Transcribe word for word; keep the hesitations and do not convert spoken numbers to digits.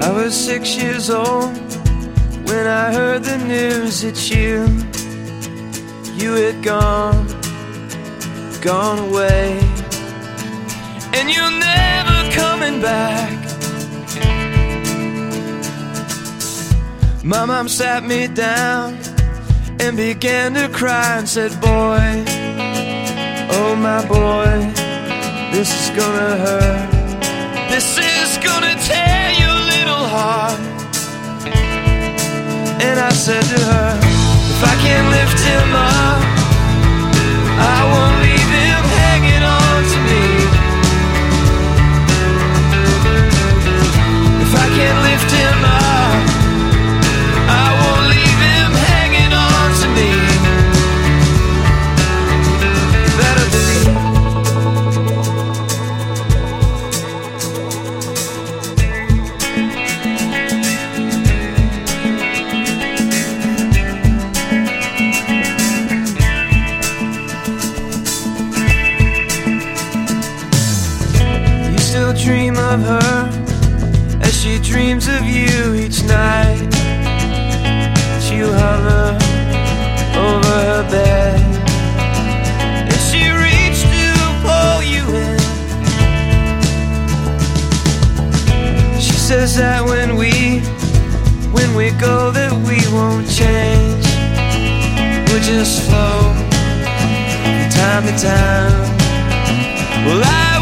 I was six years old when I heard the news that you, you had gone, gone away, and you're never coming back. My mom sat me down and began to cry and said, boy, oh my boy, this is gonna hurt. This is gonna tear your little heart. And I said to her, if I can't lift him up, I won't leave him hanging on to me. If I can't lift him up, I won't leave him hanging on to me. You better believe. You still dream of her as she dreams of you each night. You hover over her bed and she reached to pull you in. She says that when we, when we go that we won't change. We'll just flow from time to time. Well, I